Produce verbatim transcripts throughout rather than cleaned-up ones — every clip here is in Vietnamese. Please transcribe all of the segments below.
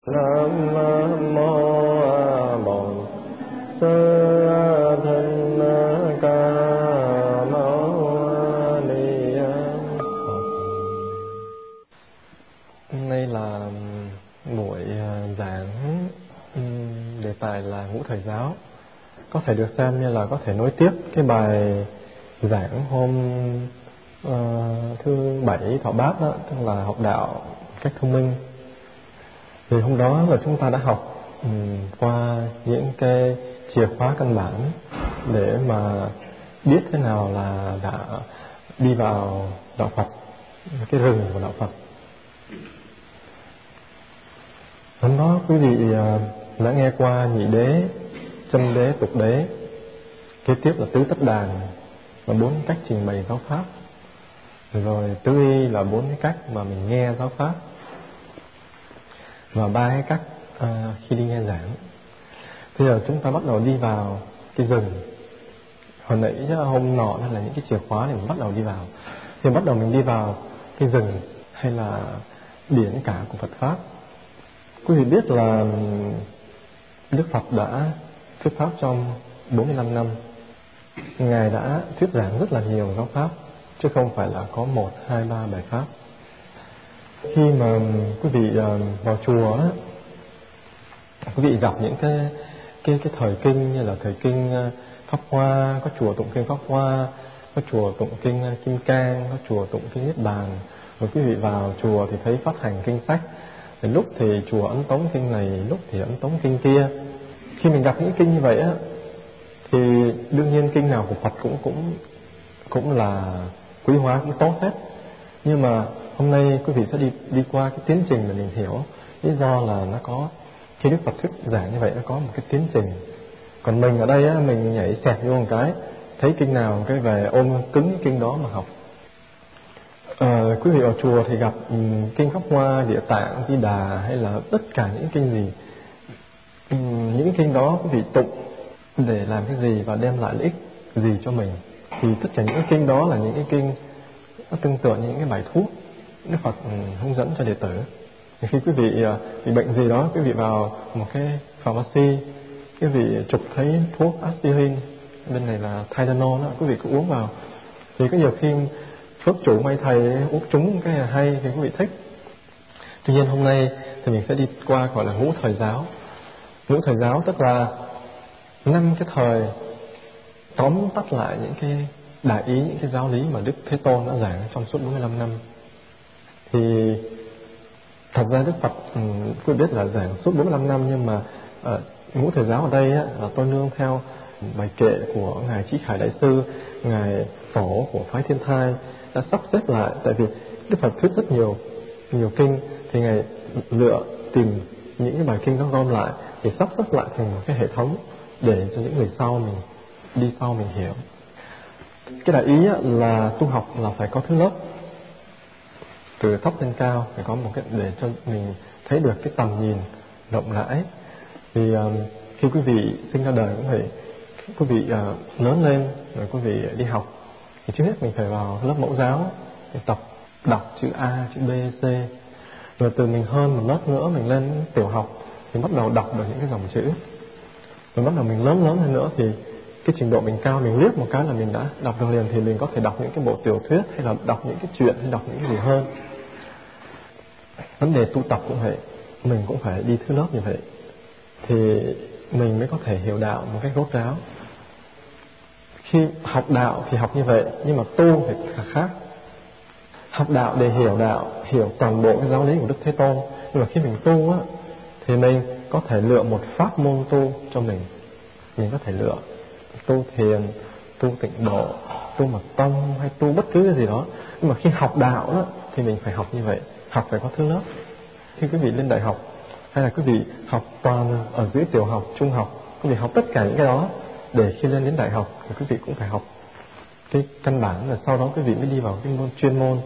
Nam mô Bổn Sư Thích Ca Mâu Ni Phật. Hôm nay là buổi giảng đề tài là ngũ thời giáo, có thể được xem như là có thể nối tiếp cái bài giảng hôm uh, thứ bảy thọ bát đó, tức là học đạo cách thông minh. Thì hôm đó là chúng ta đã học um, qua những cái chìa khóa căn bản để mà biết thế nào là đã đi vào đạo Phật, cái rừng của đạo Phật. Hôm đó quý vị uh, đã nghe qua nhị đế, chân đế, tục đế, kế tiếp là tứ tất đàn và bốn cách trình bày giáo pháp, rồi tứ y là bốn cái cách mà mình nghe giáo pháp, và ba cái cách à, khi đi nghe giảng. Bây giờ chúng ta bắt đầu đi vào cái rừng. Hồi nãy hôm nọ là những cái chìa khóa để mình bắt đầu đi vào. Thì bắt đầu mình đi vào cái rừng hay là biển cả của Phật pháp. Quý vị biết là Đức Phật đã thuyết pháp trong bốn mươi lăm năm. Ngài đã thuyết giảng rất là nhiều giáo pháp, chứ không phải là có một, hai, ba bài pháp. Khi mà quý vị vào chùa á, quý vị gặp những cái cái cái thời kinh như là thời kinh Pháp Hoa, có chùa tụng kinh Pháp Hoa, có chùa tụng kinh Kim Cang, có chùa tụng kinh Niết Bàn. Rồi quý vị vào chùa thì thấy phát hành kinh sách. Thì lúc thì chùa ấn tống kinh này, lúc thì ấn tống kinh kia. Khi mình gặp những kinh như vậy á, thì đương nhiên kinh nào của Phật cũng cũng cũng là quý hóa, cũng tốt hết. Nhưng mà hôm nay quý vị sẽ đi đi qua cái tiến trình để mình hiểu lý do là nó có, khi Đức Phật thuyết giảng như vậy nó có một cái tiến trình. Còn mình ở đây á, mình nhảy xẹt vô một cái, thấy kinh nào cái về ôm cứng cái kinh đó mà học. À, quý vị ở chùa thì gặp um, kinh Pháp Hoa, Địa Tạng, Di Đà hay là tất cả những kinh gì, um, những kinh đó quý vị tụng để làm cái gì và đem lại lợi ích gì cho mình. Thì tất cả những cái kinh đó là những cái kinh nó tương tự như những cái bài thuốc Đức Phật hướng dẫn cho đệ tử. Thì khi quý vị bị bệnh gì đó, quý vị vào một cái pharmacy, quý vị chụp thấy thuốc aspirin, bên này là Tylenol đó, quý vị cứ uống vào. Thì có nhiều khi phước chủ may thầy uống trúng cái hay thì quý vị thích. Tuy nhiên hôm nay thì mình sẽ đi qua gọi là ngũ thời giáo. Ngũ thời giáo tức là năm cái thời tóm tắt lại những cái đại ý, những cái giáo lý mà Đức Thế Tôn đã giảng trong suốt bốn mươi lăm năm. Thì thật ra Đức Phật quý biết là giảng suốt bốn mươi lăm năm, nhưng mà uh, ngũ thời giáo ở đây á, là tôi nương theo bài kệ của Ngài Trí Khải Đại Sư, Ngài Tổ của phái Thiên Thai đã sắp xếp lại. Tại vì Đức Phật thuyết rất nhiều nhiều kinh, thì Ngài lựa tìm những cái bài kinh đó gom lại thì sắp xếp lại thành một cái hệ thống để cho những người sau mình đi sau mình hiểu. Cái đại ý là tu học là phải có thứ lớp, từ thấp lên cao phải có một cái để cho mình thấy được cái tầm nhìn rộng rãi. Thì uh, khi quý vị sinh ra đời cũng phải, quý vị uh, lớn lên rồi quý vị đi học thì trước hết mình phải vào lớp mẫu giáo để tập đọc chữ A, chữ B, C. Rồi từ mình hơn một lớp nữa mình lên tiểu học thì bắt đầu đọc được những cái dòng chữ. Rồi bắt đầu mình lớn lớn hơn nữa thì cái trình độ mình cao, mình liếc một cái là mình đã đọc được liền, thì mình có thể đọc những cái bộ tiểu thuyết hay là đọc những cái chuyện hay đọc những cái gì hơn. Vấn đề tu tập cũng vậy, mình cũng phải đi thứ lớp như vậy thì mình mới có thể hiểu đạo một cách rốt ráo. Khi học đạo thì học như vậy, nhưng mà tu thì khác. Học đạo để hiểu đạo, hiểu toàn bộ cái giáo lý của Đức Thế Tôn. Nhưng mà khi mình tu á, thì mình có thể lựa một pháp môn tu cho mình. Mình có thể lựa tu thiền, tu tịnh độ, tu mật tông hay tu bất cứ cái gì đó. Nhưng mà khi học đạo đó, thì mình phải học như vậy. Học phải có thứ lớp. Khi quý vị lên đại học hay là quý vị học toàn ở dưới tiểu học, trung học, quý vị học tất cả những cái đó để khi lên đến đại học thì quý vị cũng phải học cái căn bản, là sau đó quý vị mới đi vào cái môn chuyên môn.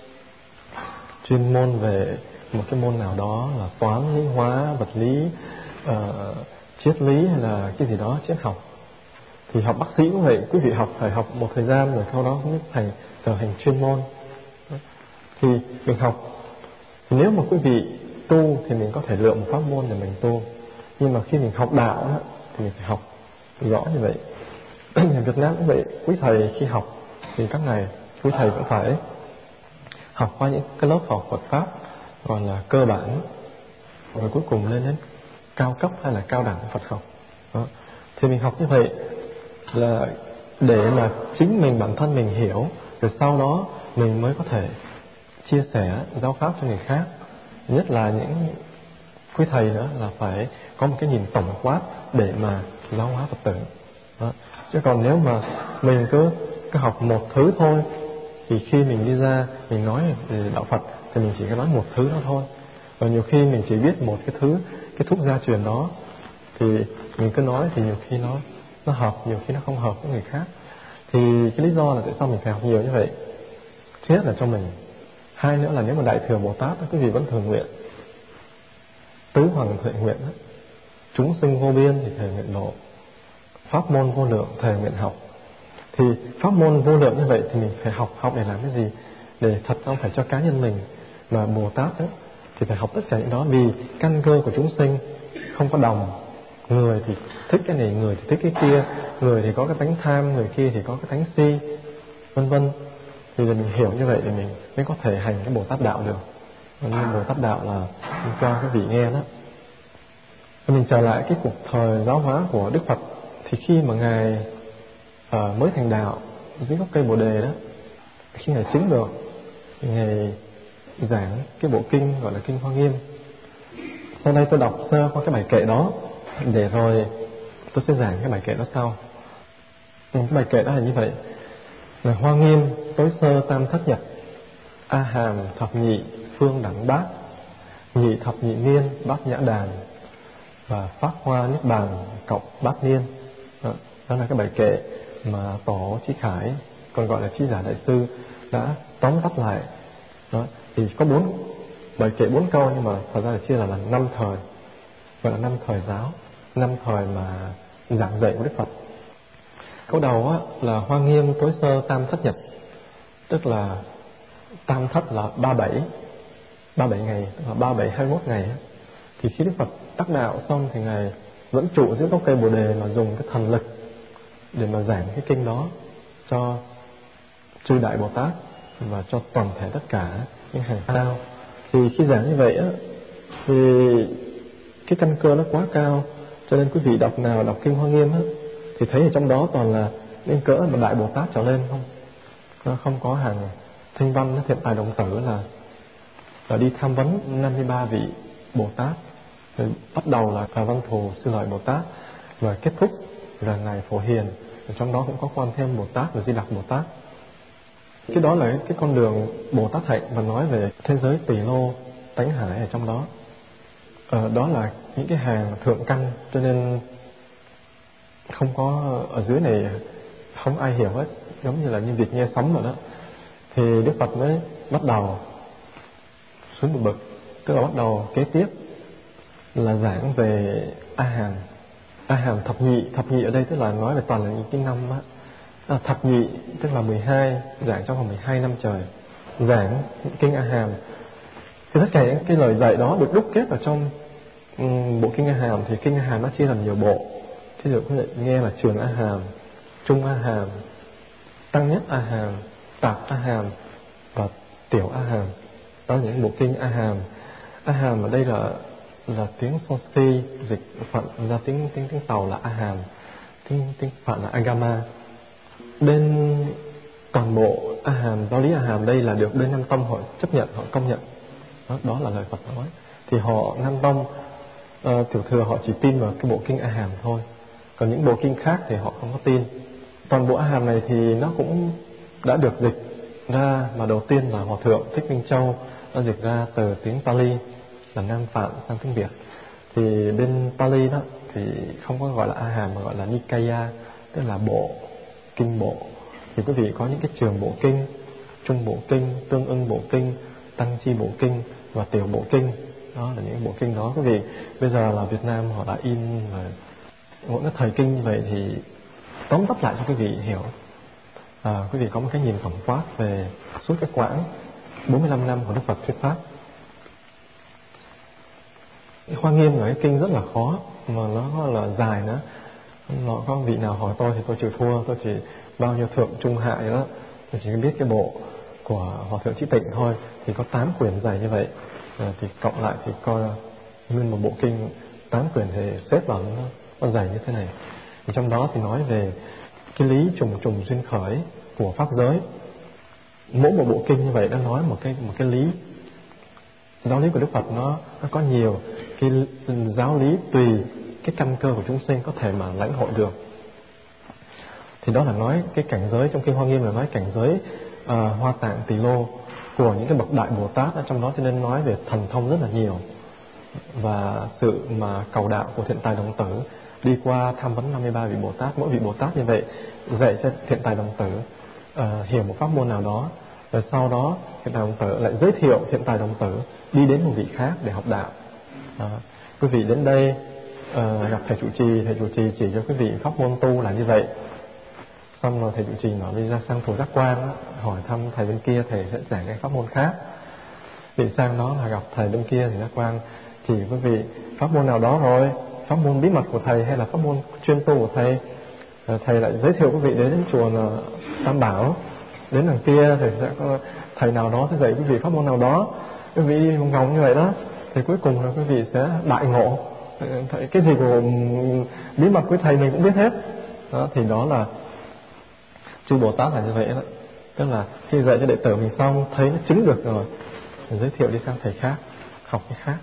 Chuyên môn về một cái môn nào đó là toán, lý, hóa, vật lý, uh, triết lý hay là cái gì đó, triết học. Thì học bác sĩ cũng vậy, quý vị học phải học một thời gian rồi sau đó mới thành trở thành chuyên môn. Thì mình học, thì nếu mà quý vị tu thì mình có thể lựa một pháp môn để mình tu, nhưng mà khi mình học đạo đó, thì mình phải học rõ như vậy. Ở Việt Nam cũng vậy, quý thầy khi học thì các ngày quý thầy cũng phải học qua những cái lớp học Phật pháp gọi là cơ bản, rồi cuối cùng lên đến cao cấp hay là cao đẳng Phật học đó. Thì mình học như vậy là để mà chính mình bản thân mình hiểu, rồi sau đó mình mới có thể chia sẻ giáo pháp cho người khác. Nhất là những quý thầy nữa là phải có một cái nhìn tổng quát để mà giáo hóa Phật tử đó. Chứ còn nếu mà mình cứ cứ học một thứ thôi thì khi mình đi ra mình nói về đạo Phật thì mình chỉ có nói một thứ đó thôi, và nhiều khi mình chỉ biết một cái thứ, cái thuốc gia truyền đó, thì mình cứ nói thì nhiều khi nó nó hợp, nhiều khi nó không hợp với người khác. Thì cái lý do là tại sao mình phải học nhiều như vậy, thứ nhất là cho mình, hai nữa là nếu mà Đại Thừa Bồ Tát quý vị vẫn thường nguyện tứ hoàng thệ nguyện đó, chúng sinh vô biên thì thề nguyện độ, pháp môn vô lượng thề nguyện học. Thì pháp môn vô lượng như vậy thì mình phải học. Học để làm cái gì? Để thật không phải cho cá nhân mình, mà Bồ Tát đó thì phải học tất cả những đó, vì căn cơ của chúng sinh không có đồng. Người thì thích cái này, người thì thích cái kia, người thì có cái tánh tham, người kia thì có cái tánh si, vân vân. Thì mình hiểu như vậy thì mình mới có thể hành cái Bồ Tát đạo được. Nên Bồ Tát đạo là cho cái vị nghe đó. Mình trở lại cái cuộc thời giáo hóa của Đức Phật, thì khi mà ngài uh, mới thành đạo dưới gốc cây Bồ Đề đó, khi ngài chứng được thì ngài giảng cái bộ kinh gọi là kinh Hoa Nghiêm. Sau đây tôi đọc sơ qua cái bài kệ đó, để rồi tôi sẽ giảng cái bài kệ đó sau. Cái bài kệ đó là như vậy: là Hoa Nghiêm tối sơ tam thất nhật, A Hàm thập nhị phương đẳng bát, nhị thập nhị niên bát nhã đàn, và pháp hoa niết bàn cộng bát niên. Đó, đó là cái bài kệ mà Tổ Chí Khải, còn gọi là Chí Giả Đại Sư, đã tóm tắt lại. Đó, thì có bốn bài kệ bốn câu, nhưng mà thật ra là chia là, là năm thời, gọi là năm thời giáo, năm thời mà giảng dạy của Đức Phật. Câu đầu á, là Hoa Nghiêm tối sơ tam thất nhật, tức là tam thất là ba bảy, ba bảy ngày, tức là ba bảy hai mươi mốt ngày. Thì khi Đức Phật đắc đạo xong thì ngài vẫn trụ dưới gốc cây Bồ Đề mà dùng cái thần lực để mà giảng cái kinh đó cho chư đại Bồ Tát và cho toàn thể tất cả những hàng cao. Thì khi giảng như vậy á, thì cái căn cơ nó quá cao, cho nên quý vị đọc nào đọc kinh Hoa Nghiêm á, thì thấy ở trong đó toàn là những cỡ mà đại Bồ Tát trở lên, không nó không có hàng thanh văn. Thiện Tài Đồng Tử là là đi tham vấn năm mươi ba vị Bồ Tát, rồi bắt đầu là Cà Văn Thù Sư Lợi Bồ Tát, và kết thúc là ngài Phổ Hiền, trong đó cũng có Quan Thế Âm Bồ Tát và Di Lặc Bồ Tát. Cái đó là cái con đường Bồ Tát hạnh, và nói về thế giới tỳ lô tánh hải ở trong đó. Ờ, đó là những cái hàng thượng căn, cho nên không có ở dưới này không ai hiểu hết, giống như là như việc nghe sấm rồi đó. Thì Đức Phật mới bắt đầu xuống một bậc, tức là bắt đầu kế tiếp là giảng về A Hàm, A Hàm thập nhị. Thập nhị ở đây tức là nói về toàn là những cái năm á. À, thập nhị tức là mười hai, giảng trong vòng mười hai năm trời, giảng kinh A Hàm. Thì tất cả những cái lời dạy đó được đúc kết vào trong um, bộ kinh A Hàm. Thì kinh A Hàm nó chia làm nhiều bộ. Thí dụ quý vị nghe là Trường A Hàm, Trung A Hàm, Tăng Nhất A Hàm, Tạp A Hàm và Tiểu A Hàm. Đó là những bộ kinh A Hàm. A Hàm ở đây là là tiếng Sanskrit dịch phận ra tiếng tiếng tiếng Tàu là A Hàm, tiếng tiếng Phạn là Agama. Bên toàn bộ A Hàm, giáo lý A Hàm đây là được bên Nam Tông họ chấp nhận, họ công nhận. Đó, đó là lời Phật nói. Thì họ Nam Tông uh, tiểu thừa họ chỉ tin vào cái bộ kinh A Hàm thôi, còn những bộ kinh khác thì họ không có tin. Toàn bộ A Hàm này thì nó cũng đã được dịch ra, mà đầu tiên là Hòa Thượng Thích Minh Châu đã dịch ra từ tiếng Pali là Nam Phạn sang tiếng Việt. Thì bên Pali đó thì không có gọi là A Hàm mà gọi là Nikaya, tức là bộ, kinh bộ. Thì quý vị có những cái trường bộ kinh, trung bộ kinh, tương ưng bộ kinh, tăng chi bộ kinh và tiểu bộ kinh. Đó là những bộ kinh đó. Quý vị bây giờ là Việt Nam họ đã in và mỗi cái thời kinh như vậy thì tóm tắt lại cho quý vị hiểu. À, quý vị có một cái nhìn tổng quát về suốt cái quãng bốn mươi lăm năm của Đức Phật thuyết pháp. Hoa Nghiêm là cái kinh rất là khó, mà nó là dài nữa. Nó có vị nào hỏi tôi thì tôi chịu thua, tôi chỉ bao nhiêu thượng trung hạ vậy đó, tôi chỉ biết cái bộ của Hòa Thượng Trí Tịnh thôi, thì có tám quyển dài như vậy, à, thì cộng lại thì coi nguyên một bộ kinh tám quyển thì xếp vào nó, nó dài như thế này. Thì trong đó thì nói về cái lý trùng trùng duyên khởi của pháp giới. Mỗi một bộ kinh như vậy đã nói một cái một cái lý. Giáo lý của Đức Phật nó nó có nhiều cái giáo lý tùy cái căn cơ của chúng sinh có thể mà lãnh hội được. Thì đó là nói cái cảnh giới trong kinh Hoa Nghiêm, là nói cảnh giới uh, Hoa Tạng Tỳ Lô của những cái bậc đại Bồ Tát ở trong đó, cho nên nói về thần thông rất là nhiều, và sự mà cầu đạo của Thiện Tài Đồng Tử đi qua tham vấn năm mươi ba vị Bồ Tát. Mỗi vị Bồ Tát như vậy dạy cho Thiện Tài Đồng Tử uh, hiểu một pháp môn nào đó, rồi sau đó Thiện Tài Đồng Tử lại giới thiệu Thiện Tài Đồng Tử đi đến một vị khác để học đạo. À, quý vị đến đây uh, gặp thầy trụ trì, thầy trụ trì chỉ cho quý vị pháp môn tu là như vậy. Xong rồi thầy trụ trì nói đi ra sang Thủ Giác Quan, hỏi thăm thầy bên kia, thầy sẽ giảng cái pháp môn khác. Đi sang đó là gặp thầy bên kia thì Giác Quan chỉ quý vị pháp môn nào đó rồi, pháp môn bí mật của thầy hay là pháp môn chuyên tu của thầy. Rồi thầy lại giới thiệu quý vị đến chùa Tam Bảo, đến đằng kia thì sẽ có thầy nào đó sẽ dạy quý vị pháp môn nào đó. Quý vị đi vòng vòng như vậy đó, thì cuối cùng là quý vị sẽ đại ngộ. Thầy, cái gì của bí mật của thầy mình cũng biết hết. Đó, thì đó là chư Bồ Tát là như vậy đó. Tức là khi dạy cho đệ tử mình xong, thấy nó chứng được rồi, mình giới thiệu đi sang thầy khác, học cái khác.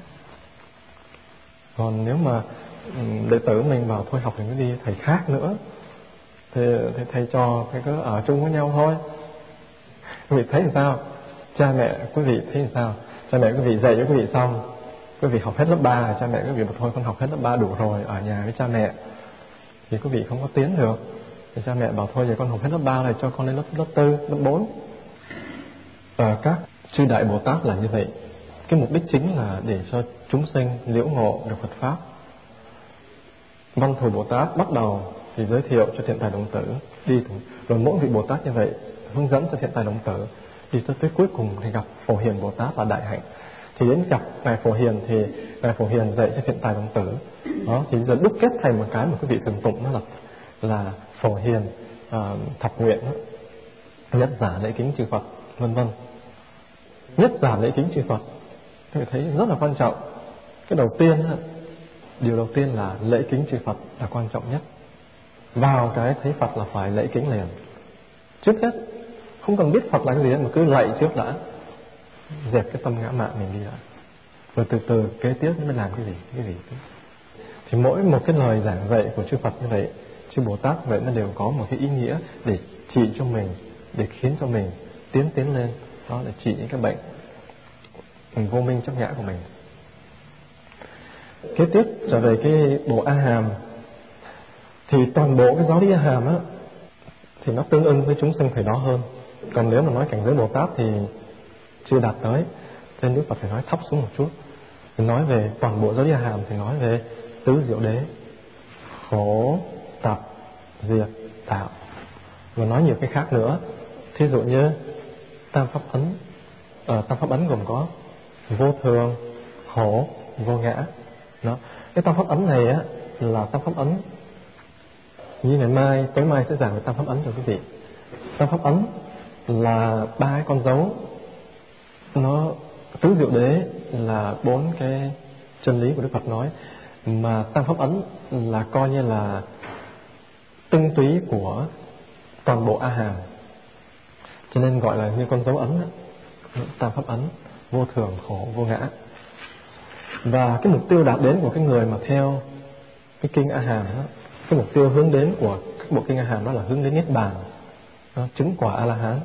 Còn nếu mà đệ tử mình bảo thôi học thì mới đi thầy khác nữa, thì, thì thầy trò thầy cứ ở chung với nhau thôi. Quý vị thấy làm sao? Cha mẹ quý vị thấy làm sao? Cha mẹ quý vị dạy cho quý vị xong, quý vị học hết lớp ba, cha mẹ quý vị bảo thôi con học hết lớp ba đủ rồi, ở nhà với cha mẹ, thì quý vị không có tiến được. Thì cha mẹ bảo thôi giờ con học hết lớp ba này, cho con lên lớp lớp tư, lớp bốn. Và các chư đại Bồ Tát là như vậy. Cái mục đích chính là để cho chúng sinh liễu ngộ được Phật pháp. Văn Thù Bồ Tát bắt đầu thì giới thiệu cho Thiện Tài Đồng Tử đi, rồi mỗi vị Bồ Tát như vậy hướng dẫn cho Thiện Tài Đồng Tử đi tới, tới cuối cùng thì gặp Phổ Hiền Bồ Tát là đại hạnh. Thì đến gặp ngài Phổ Hiền thì ngài Phổ Hiền dạy cho Thiện Tài Đồng Tử. Đó thì giờ đúc kết thành một cái mà quý vị thường tụng, đó là là Phổ Hiền uh, thập nguyện đó. Nhất giả lễ kính chư Phật, vân vân. Nhất giả lễ kính chư Phật, quý vị thấy rất là quan trọng. Cái đầu tiên đó, điều đầu tiên là lễ kính chư Phật là quan trọng nhất. Vào cái thấy Phật là phải lễ kính liền. Trước hết không cần biết Phật là cái gì mà cứ lạy trước đã, dẹp cái tâm ngã mạn mình đi đã, rồi từ từ kế tiếp mới làm cái gì cái gì. Thì mỗi một cái lời giảng dạy của chư Phật như vậy, chư Bồ Tát vậy, nó đều có một cái ý nghĩa để trị cho mình, để khiến cho mình tiến tiến lên. Đó là trị những cái bệnh mình vô minh chấp ngã của mình. Kế tiếp trở về cái bộ A Hàm, thì toàn bộ cái giáo lý A Hàm á thì nó tương ưng với chúng sinh thời đó hơn. Còn nếu mà nói cảnh giới Bồ Tát thì chưa đạt tới, cho nên Đức Phật phải nói thấp xuống một chút. Thì nói về toàn bộ giáo lý A Hàm thì nói về tứ diệu đế, khổ, tập, diệt, tạo, và nói nhiều cái khác nữa. Thí dụ như tam pháp ấn, à, tam pháp ấn gồm có vô thường, khổ, vô ngã. Đó. Cái tam pháp ấn này á là tam pháp ấn như ngày mai, tối mai sẽ giảng về tam pháp ấn cho quý vị. Tam pháp ấn là ba cái con dấu, nó tứ diệu đế là bốn cái chân lý của Đức Phật nói, mà tam pháp ấn là coi như là tinh túy của toàn bộ A Hàm, cho nên gọi là như con dấu ấn đó. Tam pháp ấn, vô thường, khổ, vô ngã. Và cái mục tiêu đạt đến của cái người mà theo cái kinh A Hàm đó, cái mục tiêu hướng đến của các bộ kinh A Hàm đó là hướng đến niết bàn, đó, chứng quả A La Hán.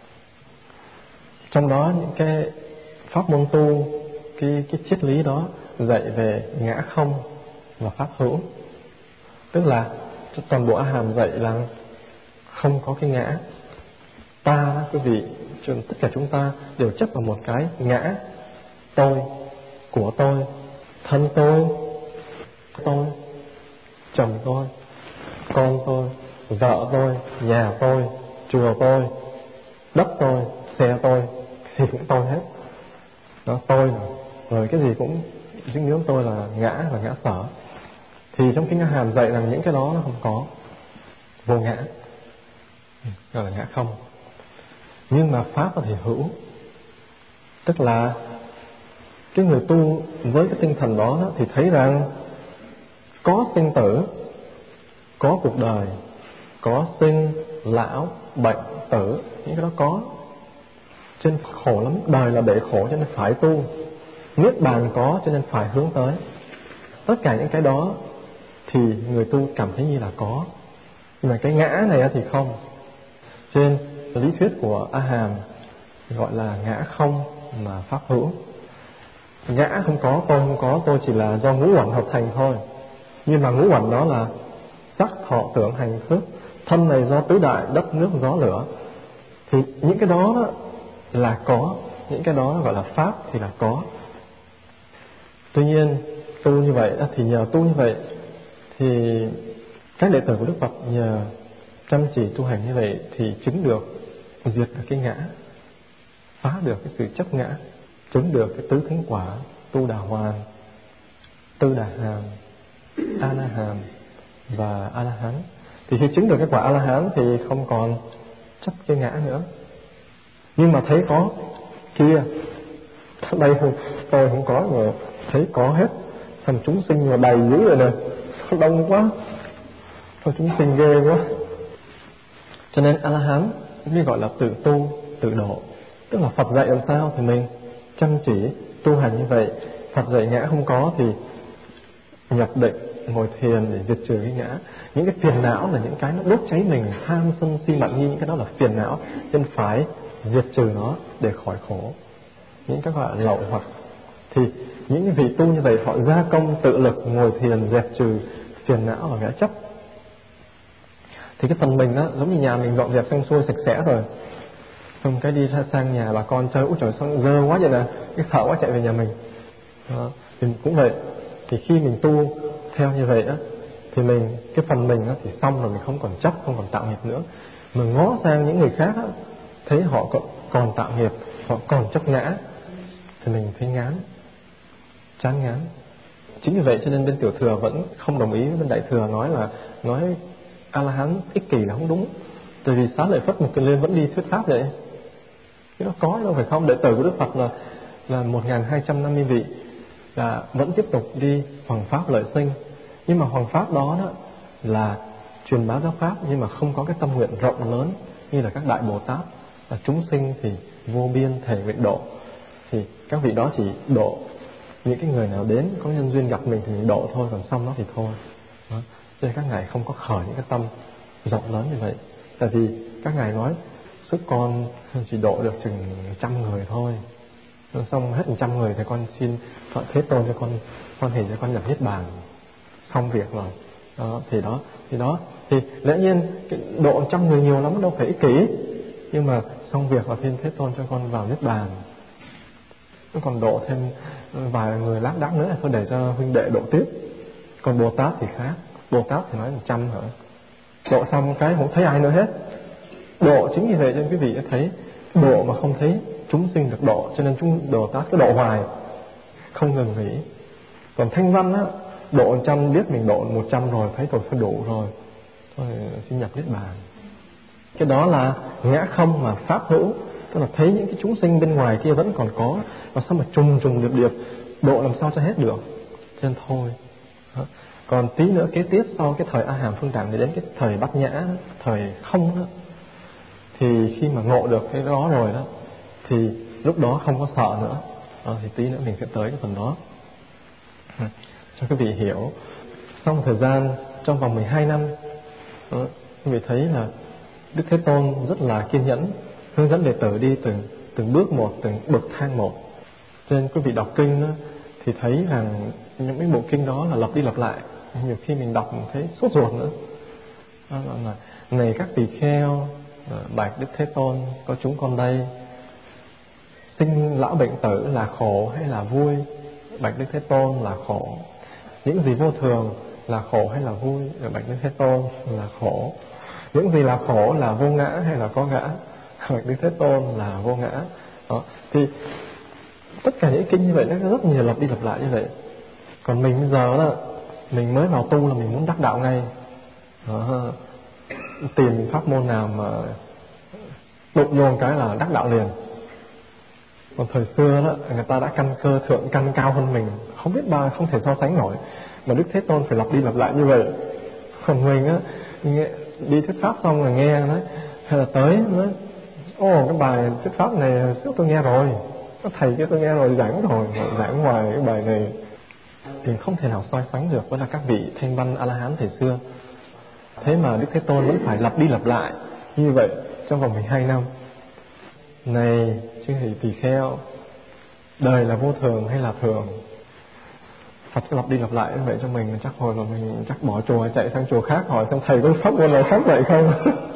Trong đó những cái pháp môn tu, cái cái triết lý đó dạy về ngã không và pháp hữu, tức là toàn bộ A Hàm dạy là không có cái ngã. Ta, quý vị, tất cả chúng ta đều chấp vào một cái ngã, tôi, của tôi, thân tôi, tôi, chồng tôi, con tôi, vợ tôi, nhà tôi, chùa tôi, đất tôi, xe tôi, cái gì cũng tôi hết. Đó, tôi rồi cái gì cũng dính nướng tôi là ngã và ngã sở. Thì trong kinh A Hàm dạy rằng những cái đó nó không có, vô ngã, gọi là ngã không. Nhưng mà pháp thì hữu, tức là cái người tu với cái tinh thần đó, đó thì thấy rằng có sinh tử, có cuộc đời, có sinh lão bệnh tử, những cái đó có. Trên khổ lắm, đời là để khổ cho nên phải tu. Niết bàn có cho nên phải hướng tới. Tất cả những cái đó thì người tu cảm thấy như là có, nhưng mà cái ngã này thì không. Trên lý thuyết của A Hàm gọi là ngã không mà pháp hữu. Ngã không có, tôi không có, tôi chỉ là do ngũ uẩn hợp thành thôi. Nhưng mà ngũ uẩn đó là sắc thọ tưởng hành thức, thân này do tứ đại đất nước gió lửa. Thì những cái đó, đó là có, những cái đó gọi là pháp thì là có. Tuy nhiên tu như vậy thì nhờ tu như vậy thì các đệ tử của Đức Phật nhờ chăm chỉ tu hành như vậy thì chứng được, diệt được cái ngã, phá được cái sự chấp ngã, chứng được cái tứ thánh quả tu đà hoàn, tư đà hàm, a la hàm và a la hán. Thì khi chứng được cái quả a la hán thì không còn chấp cái ngã nữa. Nhưng mà thấy có kia, đây không, tôi không có, mà thấy có hết. Thành chúng sinh mà đầy dữ rồi nè, sao đông quá, thôi chúng sinh ghê quá. Cho nên a la hán mới gọi là tự tu tự độ. Tức là Phật dạy làm sao thì mình chăm chỉ tu hành như vậy. Phật dạy ngã không có thì nhập định ngồi thiền để diệt trừ cái ngã. Những cái phiền não là những cái nó đốt cháy mình, tham sân si mạng nghi, những cái đó là phiền não, nên phải diệt trừ nó để khỏi khổ. Những cái gọi là lậu hoặc. Thì những vị tu như vậy họ gia công tự lực ngồi thiền dẹp trừ phiền não và ngã chấp. Thì cái phần mình đó giống như nhà mình dọn dẹp xong xuôi sạch sẽ rồi, xong cái đi ra sang nhà bà con chơi, úi trời sao dơ quá vậy nè, cái sợ quá chạy về nhà mình. Đó. Thì cũng vậy, thì khi mình tu theo như vậy đó thì mình, cái phần mình đó thì xong rồi, mình không còn chấp, không còn tạo nghiệp nữa. Mà ngó sang những người khác đó, thấy họ còn, còn tạo nghiệp, họ còn chấp ngã thì mình thấy ngán, chán ngán. Chính vì vậy cho nên bên Tiểu Thừa vẫn không đồng ý với bên Đại Thừa nói là nói A La Hán ích kỷ là không đúng. Tại vì Xá Lợi Phất một cái lên vẫn đi thuyết pháp vậy. Cái đó có đâu phải không? Đệ tử của Đức Phật là là một nghìn hai trăm năm mươi vị là vẫn tiếp tục đi hoằng pháp lợi sinh. Nhưng mà hoằng pháp đó, đó là truyền bá giáo pháp, nhưng mà không có cái tâm nguyện rộng lớn như là các đại Bồ Tát. Là chúng sinh thì vô biên thể nguyện độ, thì các vị đó chỉ độ những cái người nào đến có nhân duyên gặp mình thì mình độ thôi, còn xong đó thì thôi. Đó. Cho nên các ngài không có khởi những cái tâm rộng lớn như vậy. Tại vì các ngài nói sức con chỉ độ được chừng trăm người thôi, xong hết một trăm người thì con xin Phật Thế Tôn cho con quan hệ cho con nhập niết bàn, xong việc rồi. Đó, thì đó thì đó thì lẽ nhiên độ trăm người nhiều lắm, đâu phải ích kỷ, nhưng mà xong việc và xin Thế Tôn cho con vào niết bàn. Nó còn độ thêm vài người lác đác nữa là sao để cho huynh đệ độ tiếp. Còn Bồ Tát thì khác, Bồ Tát thì nói một trăm hả, độ xong cái không thấy ai nữa hết. Độ chính vì vậy cho nên quý vị thấy độ mà không thấy chúng sinh được độ, cho nên chúng Bồ Tát cứ độ hoài không ngừng nghỉ. Còn Thanh Văn á, độ một trăm biết mình độ một trăm rồi, thấy rồi phải đủ rồi, thôi xin nhập niết bàn. Cái đó là ngã không mà pháp hữu, tức là thấy những cái chúng sinh bên ngoài kia vẫn còn có, và sao mà trùng trùng điệp điệp độ làm sao cho hết được, cho nên thôi. Đó. Còn tí nữa kế tiếp sau cái thời A Hàm Phương Trạm để đến cái thời Bát Nhã, thời không đó, thì khi mà ngộ được cái đó rồi đó thì lúc đó không có sợ nữa. Đó, thì tí nữa mình sẽ tới cái phần đó cho quý vị hiểu. Sau một thời gian trong vòng mười hai năm đó, quý vị thấy là Đức Thế Tôn rất là kiên nhẫn, hướng dẫn đệ tử đi từng từng bước một, từng bậc thang một. Cho nên quý vị đọc kinh đó, thì thấy rằng những cái bộ kinh đó là lặp đi lặp lại, nhiều khi mình đọc mình thấy sốt ruột nữa. Đó là này các tỳ kheo, bạch Đức Thế Tôn, có chúng con đây, sinh lão bệnh tử là khổ hay là vui? Bạch Đức Thế Tôn là khổ. Những gì vô thường là khổ hay là vui? Bạch Đức Thế Tôn là khổ. Những gì là khổ là vô ngã hay là có ngã? Bạch Đức Thế Tôn là vô ngã. Đó. Thì tất cả những kinh như vậy nó rất nhiều lặp đi lặp lại như vậy. Còn mình bây giờ đó, mình mới vào tu là mình muốn đắc đạo ngay. Đó. Tìm pháp môn nào mà đụng vô một cái là đắc đạo liền. Còn thời xưa đó, người ta đã căn cơ thượng căn cao hơn mình, không biết bao, không thể so sánh nổi, mà Đức Thế Tôn phải lặp đi lặp lại như vậy. Còn mình á, nghe, đi thuyết pháp xong rồi nghe nói, hay là tới nói, ồ cái bài thuyết pháp này trước tôi nghe rồi, cái thầy kia tôi nghe rồi, giảng rồi, giảng ngoài cái bài này thì không thể nào so sánh được với là các vị thanh văn A La Hán thời xưa. Thế mà Đức Thế Tôn vẫn phải lặp đi lặp lại như vậy trong vòng mười hai năm. Này chư vị tỳ kheo, đời là vô thường hay là thường? Phật lặp đi lặp lại như vậy cho mình, chắc hồi mà mình chắc bỏ chùa chạy sang chùa khác hỏi xem thầy có pháp môn nào khác vậy không.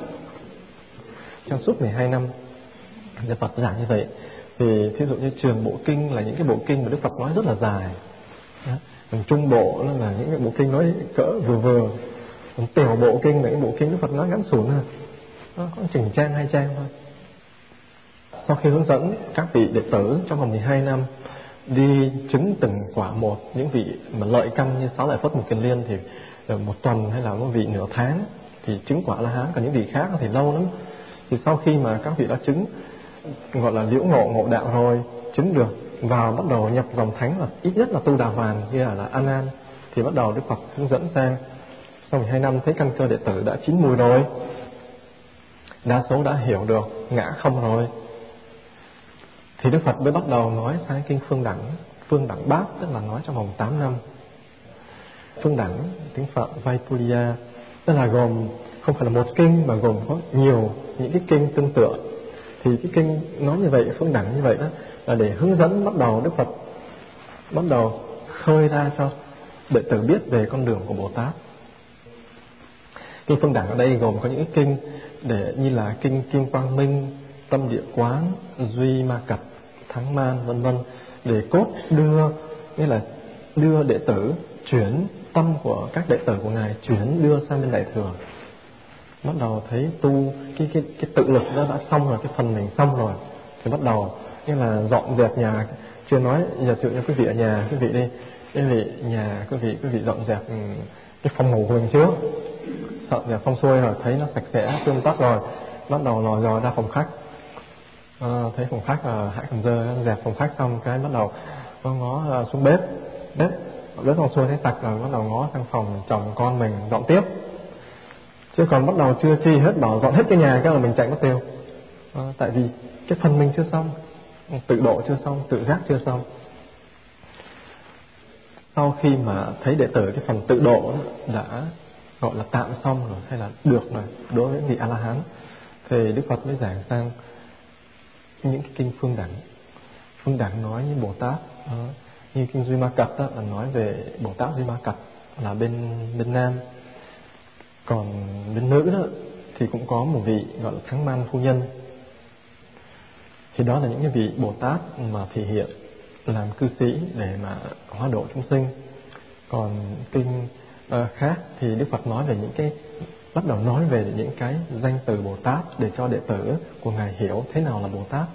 Trong suốt mười hai năm Đức Phật giảng như vậy, thì thí dụ như Trường Bộ Kinh là những cái bộ kinh mà Đức Phật nói rất là dài. Còn Trung Bộ là những cái bộ kinh nói cỡ vừa vừa. Còn Tiểu Bộ Kinh là những bộ kinh Đức Phật nói ngắn sủn hơn, nó có chừng trang hai trang thôi. Sau khi hướng dẫn các vị đệ tử trong vòng mười hai năm đi chứng từng quả một, những vị mà lợi căn như Sáu Lợi Phất, Một Kiền Liên thì một tuần hay là một vị nửa tháng thì chứng quả La Hán, còn những vị khác thì lâu lắm. Thì sau khi mà các vị đã chứng gọi là liễu ngộ ngộ đạo rồi, chứng được vào bắt đầu nhập vòng thánh là ít nhất là tu đà hoàn như là, là A Nan, thì bắt đầu Đức Phật hướng dẫn sang. Sau mười hai năm thấy căn cơ đệ tử đã chín mùi rồi, đa số đã hiểu được ngã không rồi, thì Đức Phật mới bắt đầu nói sang kinh Phương Đẳng. Phương Đẳng Bát tức là nói trong vòng tám năm. Phương Đẳng tiếng Phật Vaipulya tức là gồm không phải là một kinh mà gồm có nhiều những cái kinh tương tự. Thì cái kinh nói như vậy, Phương Đẳng như vậy đó là để hướng dẫn bắt đầu Đức Phật bắt đầu khơi ra cho đệ tử biết về con đường của Bồ Tát. Kinh Phương Đẳng ở đây gồm có những cái kinh để như là kinh Kim Quang Minh, Tâm Địa Quán, Duy Ma Cật, Thắng Man vân vân, để cốt đưa, nghĩa là đưa đệ tử chuyển tâm của các đệ tử của ngài chuyển đưa sang bên Đại Thừa. Bắt đầu thấy tu cái cái cái tự lực đó đã xong rồi, cái phần mình xong rồi thì bắt đầu như là dọn dẹp nhà. Chưa nói giờ tự cho quý vị ở nhà, quý vị đi, quý vị nhà quý vị quý vị dọn dẹp cái phòng ngủ của mình trước, dọn dẹp xong xuôi rồi thấy nó sạch sẽ tươm tất rồi, bắt đầu lò dò ra phòng khách. À, thấy phòng khách là Hải Cần Dơ, dẹp phòng khách xong cái bắt đầu có ngó xuống bếp, bếp bếp xong xuôi thấy sạch rồi, bắt đầu ngó sang phòng chồng con mình dọn tiếp. Chứ còn bắt đầu chưa chi hết bảo dọn hết cái nhà cái là mình chạy mất tiêu. À, tại vì cái phần mình chưa xong, tự độ chưa xong, tự giác chưa xong. Sau khi mà thấy đệ tử cái phần tự độ đã gọi là tạm xong rồi hay là được rồi đối với vị A La Hán, thì Đức Phật mới giảng sang những cái kinh Phương Đẳng. Phương Đẳng nói như Bồ Tát, uh, như kinh Duy Ma Cật đó, là nói về Bồ Tát Duy Ma Cật là bên bên nam. Còn bên nữ đó thì cũng có một vị gọi là Thắng Man Phu Nhân. Thì đó là những cái vị Bồ Tát mà thể hiện làm cư sĩ để mà hóa độ chúng sinh. Còn kinh uh, khác thì Đức Phật nói về những cái, bắt đầu nói về những cái danh từ Bồ Tát để cho đệ tử của ngài hiểu thế nào là Bồ Tát.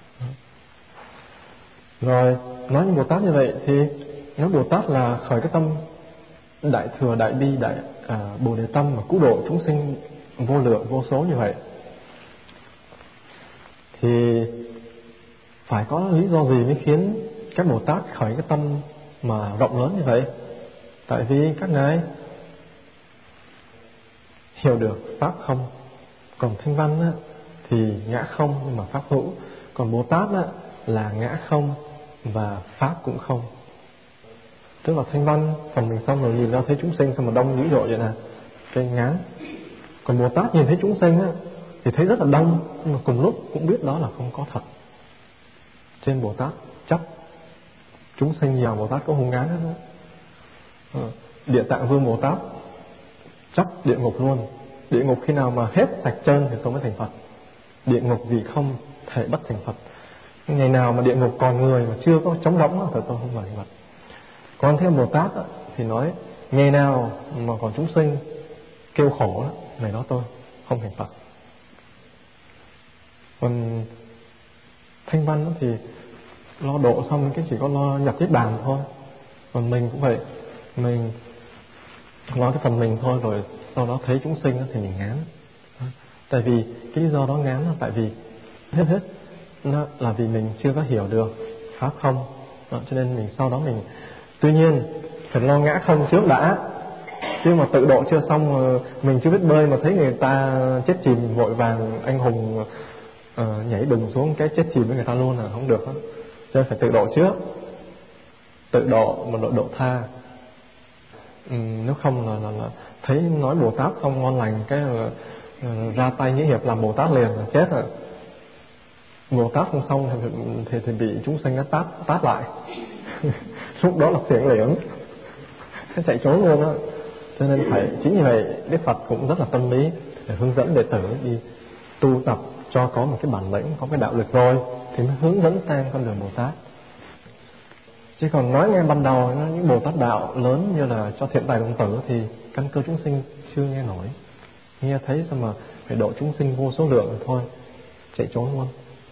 Rồi nói như Bồ Tát như vậy thì nói Bồ Tát là khởi cái tâm đại thừa đại bi đại à, bồ đề tâm mà cứu độ chúng sinh vô lượng vô số như vậy, thì phải có lý do gì mới khiến các Bồ Tát khởi cái tâm mà rộng lớn như vậy? Tại vì các ngài hiểu được pháp không. Còn Thanh Văn á, thì ngã không nhưng mà pháp hữu. Còn Bồ Tát á, là ngã không và pháp cũng không. Tức là Thanh Văn phần mình xong rồi nhìn ra thấy chúng sinh xong mà đông dữ dội vậy nè, cái ngán. Còn Bồ Tát nhìn thấy chúng sinh á, thì thấy rất là đông, nhưng mà cùng lúc cũng biết đó là không có thật. Trên Bồ Tát chấp chúng sinh nhiều, Bồ Tát có hung ngán hết đó. Địa Tạng Vương Bồ Tát chấp địa ngục luôn. Địa ngục khi nào mà hết sạch trơn thì tôi mới thành Phật. Địa ngục vì không thể bất thành Phật. Ngày nào mà địa ngục còn người mà chưa có trống rỗng thì tôi không phải thành Phật. Còn theo Bồ Tát đó, thì nói ngày nào mà còn chúng sinh kêu khổ đó, ngày đó tôi không thành Phật. Còn Thanh Văn đó thì lo độ xong cái chỉ có lo nhập Niết Bàn thôi. Còn mình cũng vậy, mình nói cái phần mình thôi, rồi sau đó thấy chúng sinh thì mình ngán. Tại vì cái lý do đó ngán là tại vì hết hết nó là vì mình chưa có hiểu được pháp không đó, cho nên mình sau đó mình tuy nhiên phải lo ngã không trước đã, chứ mà tự độ chưa xong, mình chưa biết bơi mà thấy người ta chết chìm vội vàng anh hùng uh, nhảy đùng xuống cái chết chìm với người ta luôn là không được đó. Cho nên phải tự độ trước, tự độ mà độ độ tha. Ừ, nếu không là, là, là thấy nói Bồ Tát xong ngon lành cái là, uh, ra tay nghĩa hiệp làm Bồ Tát liền là chết rồi. Bồ Tát không xong thì, thì, thì bị chúng sinh nó tát tát lại lúc đó là xiển liễn chạy trốn luôn đó. Cho nên phải chính như vậy Đức Phật cũng rất là tâm lý để hướng dẫn đệ tử đi tu tập cho có một cái bản lĩnh, có cái đạo lực rồi thì mới hướng dẫn sang con đường Bồ Tát. Chứ còn nói nghe ban đầu những Bồ Tát đạo lớn như là cho Thiện Tài Đồng Tử thì căn cơ chúng sinh chưa nghe nổi, nghe thấy sao mà phải độ chúng sinh vô số lượng rồi thôi chạy trốn luôn.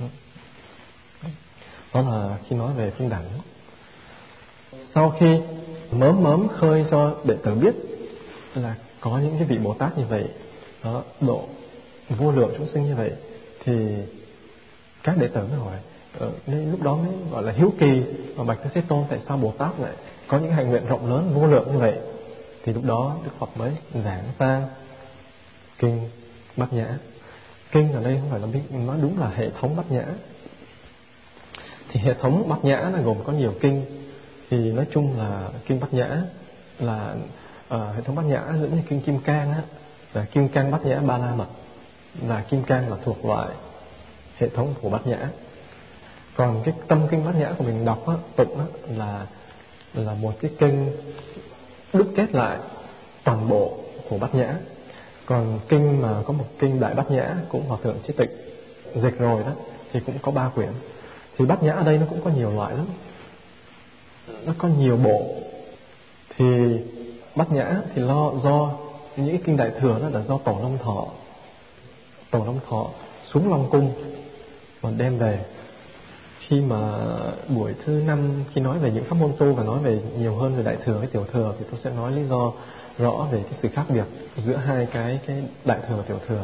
Đó là khi nói về phiên đẳng. Sau khi mớm mớm khơi cho đệ tử biết là có những cái vị Bồ Tát như vậy đó, độ vô lượng chúng sinh như vậy, thì các đệ tử mới hỏi, ờ, nên lúc đó mới gọi là hiếu kỳ và bạch Thế Tôn tại sao Bồ Tát lại có những hạnh nguyện rộng lớn vô lượng như vậy. Thì lúc đó Đức Phật mới giảng ra kinh Bát Nhã. Kinh ở đây không phải là nói đúng là hệ thống Bát Nhã. Thì hệ thống Bát Nhã là gồm có nhiều kinh. Thì nói chung là kinh Bát Nhã là uh, hệ thống Bát Nhã giống như kinh Kim Cang á, là Kim Cang Bát Nhã Ba La Mật, là Kim Cang là thuộc loại hệ thống của Bát Nhã. Còn cái tâm kinh Bát Nhã của mình đọc á, tụng á, là là một cái kinh đúc kết lại toàn bộ của Bát Nhã. Còn kinh mà có một kinh Đại Bát Nhã cũng Hòa Thượng Chí Tịnh dịch rồi đó thì cũng có ba quyển. Thì Bát Nhã ở đây nó cũng có nhiều loại lắm, nó có nhiều bộ. Thì Bát Nhã thì lo do những cái kinh Đại Thừa đó là do Tổ Long Thọ Tổ Long Thọ xuống Long Cung và đem về. Khi mà buổi thứ năm khi nói về những pháp môn tu và nói về nhiều hơn về Đại Thừa với Tiểu Thừa thì tôi sẽ nói lý do rõ về cái sự khác biệt giữa hai cái cái Đại Thừa và Tiểu Thừa.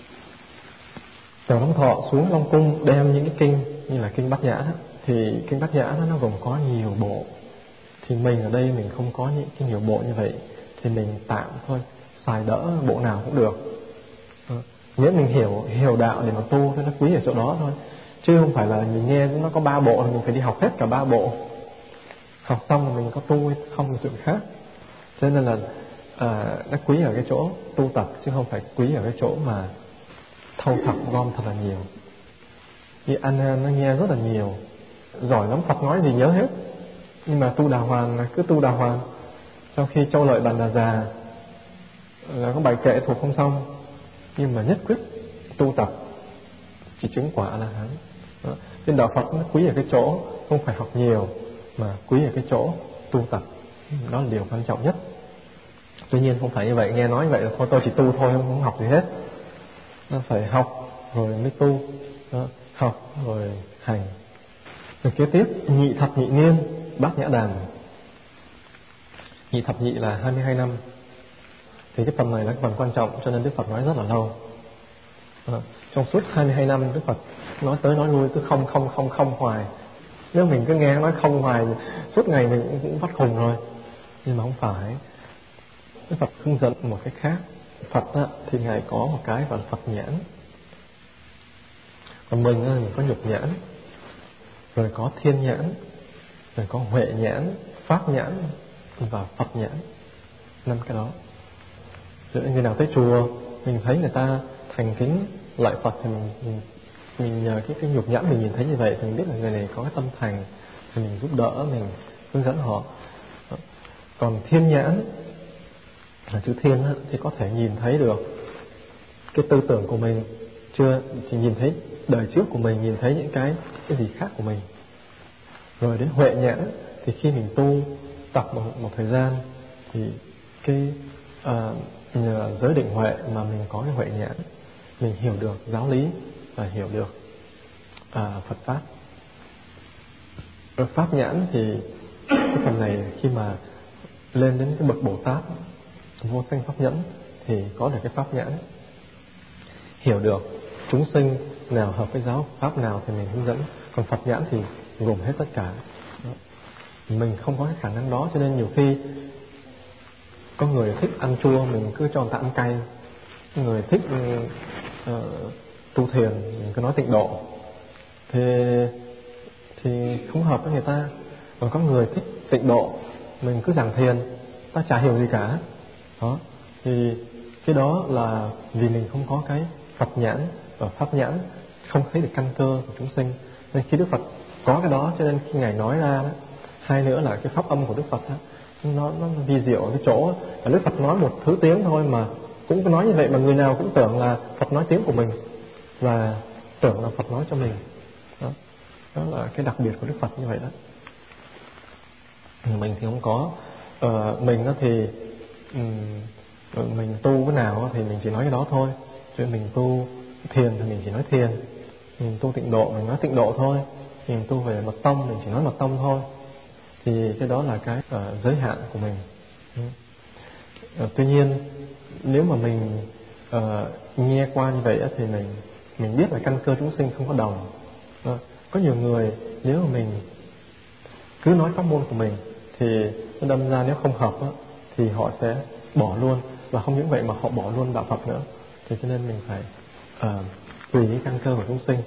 Tổ Long Thọ xuống Long Cung đem những cái kinh như là kinh Bát Nhã đó, thì kinh Bát Nhã đó, nó gồm có nhiều bộ. Thì mình ở đây mình không có những cái nhiều bộ như vậy, thì mình tạm thôi, xài đỡ bộ nào cũng được. Nếu mình hiểu hiểu đạo để mà tu thì nó quý ở chỗ đó thôi, chứ không phải là mình nghe nó có ba bộ thì mình phải đi học hết cả ba bộ. Học xong rồi mình có tu hay không là chuyện khác. Cho nên là à, nó quý ở cái chỗ tu tập, chứ không phải quý ở cái chỗ mà thâu thập gom thật là nhiều. Như A Nan nó nghe rất là nhiều, giỏi lắm, Phật nói gì nhớ hết, nhưng mà tu đà hoàn là cứ tu đà hoàn. Sau khi Châu Lợi Bàn Đà Già là có bài kệ thuộc không xong, nhưng mà nhất quyết tu tập chỉ chứng quả A-la-hán. Nên đạo Phật nó quý ở cái chỗ không phải học nhiều, mà quý ở cái chỗ tu tập. Đó là điều quan trọng nhất. Tuy nhiên không phải như vậy, nghe nói như vậy là thôi tôi chỉ tu thôi, không, không học gì hết. Nó phải học rồi mới tu. Đó, học rồi hành. Rồi kế tiếp nhị thập nhị niên Bát Nhã Đàm. Nhị thập nhị là hai mươi hai năm. Thì cái phần này là cái phần quan trọng, cho nên Đức Phật nói rất là lâu. À, trong suốt hai mươi hai năm Đức Phật nói tới nói lui cứ không không không không hoài. Nếu mình cứ nghe nói không hoài suốt ngày mình cũng, cũng phát khùng rồi. Nhưng mà không phải. Đức Phật hướng dẫn một cái khác. Phật á, thì Ngài có một cái gọi là Phật nhãn. Còn mình á, mình có nhục nhãn, rồi có thiên nhãn, rồi có huệ nhãn, pháp nhãn và Phật nhãn. Năm cái đó. Rồi người nào tới chùa mình thấy người ta thành kính lại Phật thì mình, mình, mình nhờ cái, cái nhục nhãn mình nhìn thấy như vậy thì mình biết là người này có cái tâm thành, thì mình giúp đỡ, mình hướng dẫn họ. Còn thiên nhãn là chữ thiên á, thì có thể nhìn thấy được cái tư tưởng của mình, chưa chỉ nhìn thấy đời trước của mình, nhìn thấy những cái cái gì khác của mình. Rồi đến huệ nhãn thì khi mình tu tập một, một thời gian thì cái à, nhờ giới định huệ mà mình có cái huệ nhãn, mình hiểu được giáo lý và hiểu được à, Phật pháp. Rồi pháp nhãn thì cái phần này khi mà lên đến cái bậc Bồ Tát vô sanh pháp nhẫn thì có được cái pháp nhãn, hiểu được chúng sinh nào hợp với giáo pháp nào thì mình hướng dẫn. Còn Phật nhãn thì gồm hết tất cả. Đó. Mình không có cái khả năng đó, cho nên nhiều khi có người thích ăn chua mình cứ cho người ta ăn cay, có người thích uh, tu thiền mình cứ nói tịnh độ thì thì không hợp với người ta. Còn có người thích tịnh độ mình cứ giảng thiền, ta chả hiểu gì cả. Đó. Thì cái đó là vì mình không có cái Phật nhãn và pháp nhãn, không thấy được căn cơ của chúng sinh. Nên khi Đức Phật có cái đó, cho nên khi Ngài nói ra đó, hai nữa là cái pháp âm của Đức Phật đó, nó nó vi diệu ở cái chỗ là Đức Phật nói một thứ tiếng thôi mà cũng có nói như vậy, mà người nào cũng tưởng là Phật nói tiếng của mình và tưởng là Phật nói cho mình. Đó, đó là cái đặc biệt của Đức Phật như vậy đó. Mình thì không có. Ờ, mình đó thì um, mình tu cái nào thì mình chỉ nói cái đó thôi. Chứ mình tu thiền thì mình chỉ nói thiền, mình tu tịnh độ mình nói tịnh độ thôi, mình tu về mật tông mình chỉ nói mật tông thôi. Thì cái đó là cái uh, giới hạn của mình. uh, Tuy nhiên nếu mà mình uh, nghe qua như vậy thì mình mình biết là căn cơ chúng sinh không có đồng. uh, Có nhiều người nếu mà mình cứ nói pháp môn của mình thì nó đâm ra nếu không hợp đó, thì họ sẽ bỏ luôn. Và không những vậy mà họ bỏ luôn đạo Phật nữa. Thì cho nên mình phải uh, tùy cái căn cơ của chúng sinh.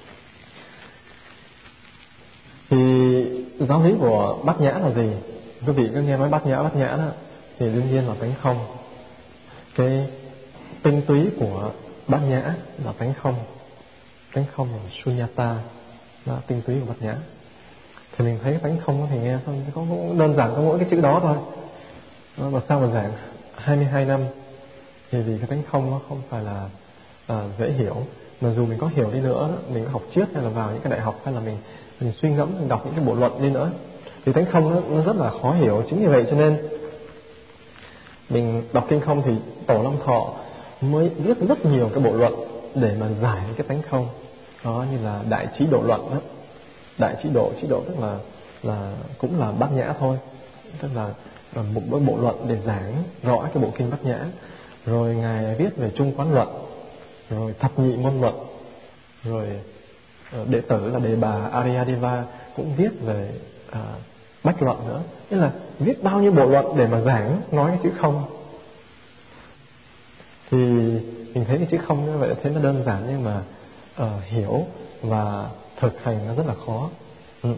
Thì giáo lý của Bát Nhã là gì? Quý vị cứ nghe nói Bát Nhã, Bát Nhã đó, thì đương nhiên là tánh không. Cái tinh túy của Bát Nhã là tánh không. Tánh không là Sunyata, là tinh túy của Bát Nhã. Thì mình thấy tánh không thì nghe xong có đơn giản có mỗi cái chữ đó thôi. Đó, và sao mà giảng hai mươi hai năm? Thì vì cái tánh không nó không phải là à, dễ hiểu. Mà dù mình có hiểu đi nữa, mình có học triết hay là vào những cái đại học hay là mình mình suy ngẫm, mình đọc những cái bộ luận đi nữa, thì tánh không nó, nó rất là khó hiểu. Chính vì vậy cho nên mình đọc kinh không thì Tổ Long Thọ mới viết rất nhiều cái bộ luận để mà giải cái tánh không. Đó, như là Đại Trí Độ Luận đó. Đại Trí Độ, Trí Độ tức là là cũng là Bát Nhã thôi, tức là, là một bộ luận để giảng rõ cái bộ kinh Bát Nhã. Rồi Ngài viết về Trung Quán Luận, rồi Thập Nhị Môn Luận, rồi đệ tử là Đề Bà Aryadeva cũng viết về à, Bách Luận nữa. Nghĩa là viết bao nhiêu bộ luận để mà giảng nói cái chữ không. Thì mình thấy cái chữ không như vậy thấy nó đơn giản, nhưng mà uh, hiểu và thực hành nó rất là khó. ừ.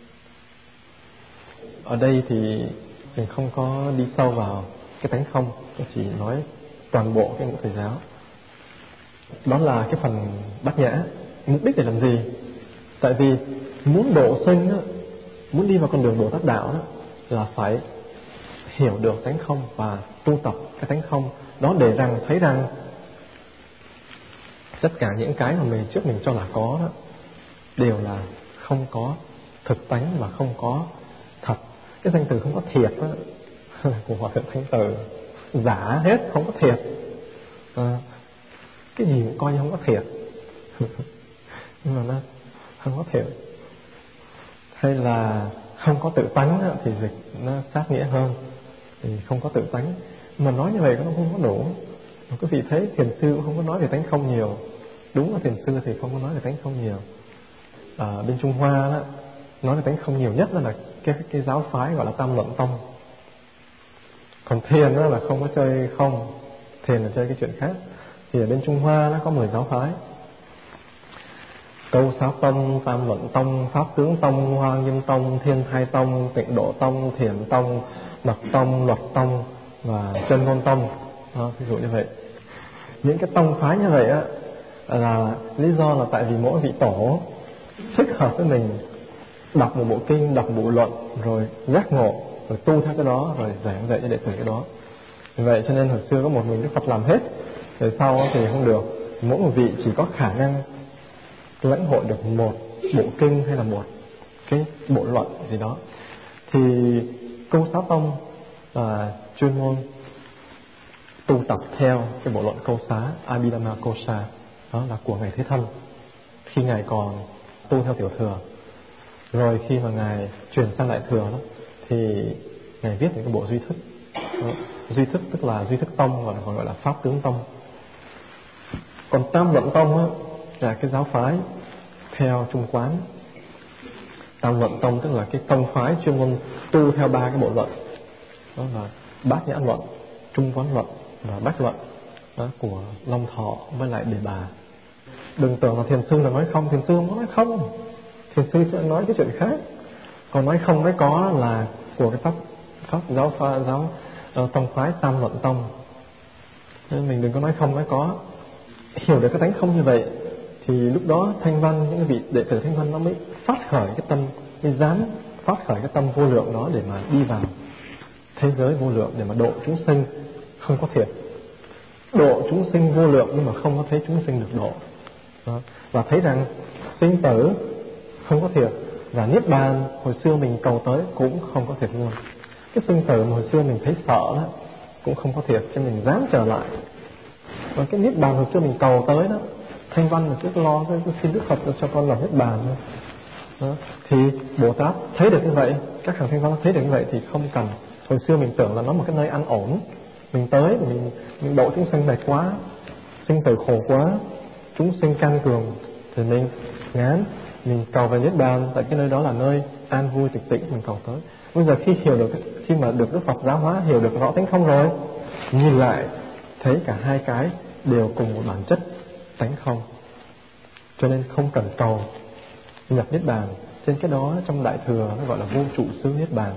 Ở đây thì mình không có đi sâu vào cái tánh không, tôi chỉ nói toàn bộ cái ngũ thời giáo. Đó là cái phần Bát Nhã. Mục đích để làm gì? Tại vì muốn độ sinh đó, muốn đi vào con đường Bồ Tát đạo đó, là phải hiểu được tánh không và tu tập cái tánh không đó, để rằng thấy rằng tất cả những cái mà mình trước mình cho là có đó đều là không có thực tánh và không có thật. Cái danh từ không có thiệt đó của Hòa Thượng Thanh Từ, giả hết, không có thiệt. À, cái gì cũng coi như không có thiệt nhưng mà nó không có thiệt. Hay là không có tự tánh đó, thì dịch nó sát nghĩa hơn, thì không có tự tánh. Mà nói như vậy nó không có đủ. Mà quý vị thấy thiền sư cũng không có nói về tánh không nhiều. Đúng là thiền sư thì không có nói về tánh không nhiều. À, bên Trung Hoa đó, nói về tánh không nhiều nhất là cái, cái giáo phái gọi là Tam Luận Tông. Còn thiền đó là không có chơi không, thiền là chơi cái chuyện khác. Thì ở bên Trung Hoa nó có mười giáo phái: Câu Xá Tông, Tam Luận Tông, Pháp Tướng Tông, Hoa Nghiêm Tông, Thiên Thai Tông, Tịnh Độ Tông, Thiền Tông, Mật Tông, Luật Tông và Chân Ngôn Tông. Đó, ví dụ như vậy. Những cái tông phái như vậy á, là lý do là tại vì mỗi vị tổ thích hợp với mình, đọc một bộ kinh, đọc một bộ luận, rồi giác ngộ, rồi tu theo cái đó, rồi giảng dạy cho đệ tử cái đó. Vì vậy cho nên hồi xưa có một mình Đức Phật làm hết, rồi sau thì không được. Mỗi một vị chỉ có khả năng lãnh hội được một bộ kinh hay là một cái bộ luận gì đó. Thì Câu Xá Tông là chuyên môn tu tập theo cái bộ luận Câu Xá Abhidhamma Kosa, đó là của Ngài Thế Thân khi Ngài còn tu theo tiểu thừa. Rồi khi mà Ngài chuyển sang đại thừa đó, thì Ngài viết những cái bộ duy thức. Đó. Duy thức tức là duy thức tông, và còn gọi là pháp tướng tông. Còn Tam Luận Tông á, là cái giáo phái theo Trung Quán. Tam Luận Tông tức là cái tông phái chuyên môn tu theo ba cái bộ luận, đó là Bát Nhã Luận, Trung Quán Luận và Bách Luận, đó, của Long Thọ với lại Đề Bà. Đừng tưởng là thiền sư là nói không, thiền sư không có nói không, thiền sư sẽ nói cái chuyện khác. Còn nói không nói có là của cái pháp pháp giáo pha giáo uh, tông phái Tam Luận Tông. Nên mình đừng có nói không nói có. Hiểu được cái tánh không như vậy thì lúc đó Thanh Văn, những cái vị đệ tử Thanh Văn nó mới phát khởi cái tâm, mới dám phát khởi cái tâm vô lượng đó để mà đi vào thế giới vô lượng, để mà độ chúng sinh không có thiệt. Độ chúng sinh vô lượng nhưng mà không có thấy chúng sinh được độ. Đó. Và thấy rằng sinh tử không có thiệt, và niết bàn hồi xưa mình cầu tới cũng không có thiệt luôn. Cái sinh tử mà hồi xưa mình thấy sợ đó cũng không có thiệt, cho mình dám trở lại. Và cái niết bàn hồi xưa mình cầu tới đó, Thanh Văn là cứ lo cứ xin Đức Phật cho con làm niết bàn thôi. Đó. Thì Bồ Tát thấy được như vậy, các hàng Thanh Văn thấy được như vậy thì không cần. Hồi xưa mình tưởng là nó một cái nơi an ổn, mình tới mình, mình độ chúng sinh mệt quá, sinh tử khổ quá, chúng sinh căn cường, thì mình ngán, mình cầu về niết bàn, tại cái nơi đó là nơi an vui tịch tĩnh, mình cầu tới. Bây giờ khi hiểu được, khi mà được Đức Phật giáo hóa, hiểu được rõ tánh không rồi, nhìn lại thấy cả hai cái đều cùng một bản chất tánh không, cho nên không cần cầu nhập niết bàn. Trên cái đó trong Đại Thừa nó gọi là vô trụ xứ niết bàn.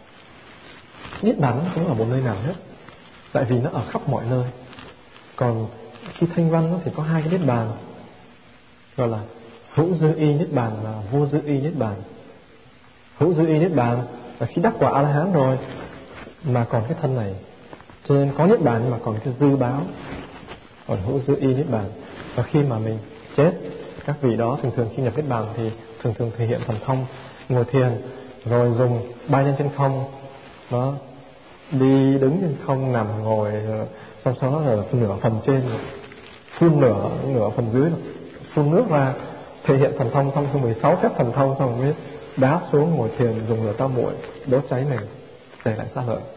Niết bàn nó không ở một nơi nào hết, tại vì nó ở khắp mọi nơi. Còn khi Thanh Văn thì có hai cái niết bàn, gọi là hữu dư y niết bàn và vô dư y niết bàn. Hữu dư y niết bàn là khi đắc quả A-la-hán rồi mà còn cái thân này, cho nên có niết bàn nhưng mà còn cái dư báo, còn hữu dư y niết bàn. Và khi mà mình chết, các vị đó thường thường khi nhập niết bàn thì thường thường thể hiện thần thông, ngồi thiền rồi dùng bay lên trên không, đó, đi đứng trên không, nằm ngồi, xong sau đó là nửa phần trên phun nửa nửa phần dưới, phun nước ra, thể hiện thần thông. Xong thứ mười sáu phép thần thông xong mới đáp xuống ngồi thiền, dùng lửa tam muội đốt cháy mình để lại xa lợi.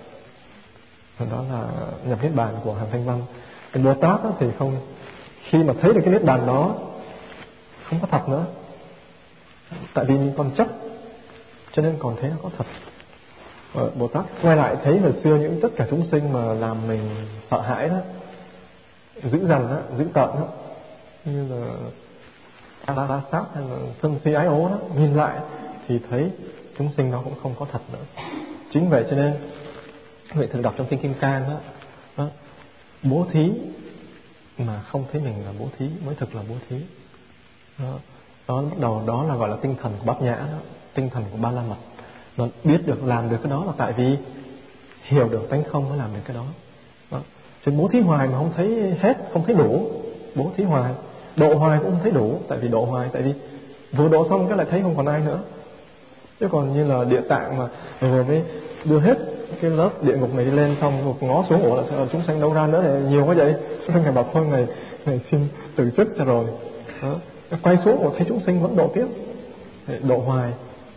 Đó là nhập niết bàn của hàng Thanh Văn. Cái Bồ Tát thì không, khi mà thấy được cái niết bàn đó không có thật nữa, tại vì mình còn chấp cho nên còn thấy nó có thật. Ờ, Bồ Tát quay lại thấy hồi xưa những tất cả chúng sinh mà làm mình sợ hãi đó, dữ dằn đó, dữ tợn đó, như là đa đa sát hay là sân si ái ố đó, nhìn lại thì thấy chúng sinh đó cũng không có thật nữa. Chính vậy cho nên vậy thường đọc trong kinh Kim Cang đó, đó, bố thí mà không thấy mình là bố thí mới thực là bố thí. Đó, đó bắt đầu đó là gọi là tinh thần của Bát Nhã đó, tinh thần của Ba La Mật. Nó biết được làm được cái đó là tại vì hiểu được tánh không mới làm được cái đó. Đó. Chứ bố thí hoài mà không thấy hết, không thấy đủ. Bố thí hoài, độ hoài cũng không thấy đủ, tại vì độ hoài, tại vì vừa độ xong cái lại thấy không còn ai nữa. Chứ còn như là Địa Tạng mà vừa mới đưa hết cái lớp địa ngục này đi lên, xong một ngó xuống, ủa là sao chúng sanh đâu ra nữa thì nhiều quá vậy. Chúng Ngài bảo thôi này, này xin từ chức cho rồi. Đó. Quay xuống ủa thấy chúng sinh vẫn độ tiếp, độ hoài.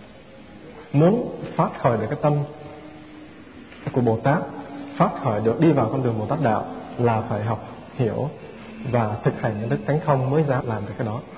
Muốn phát khởi được cái tâm của Bồ Tát, phát khởi được đi vào con đường Bồ Tát đạo là phải học hiểu và thực hành những đức tánh không mới dám làm được cái đó.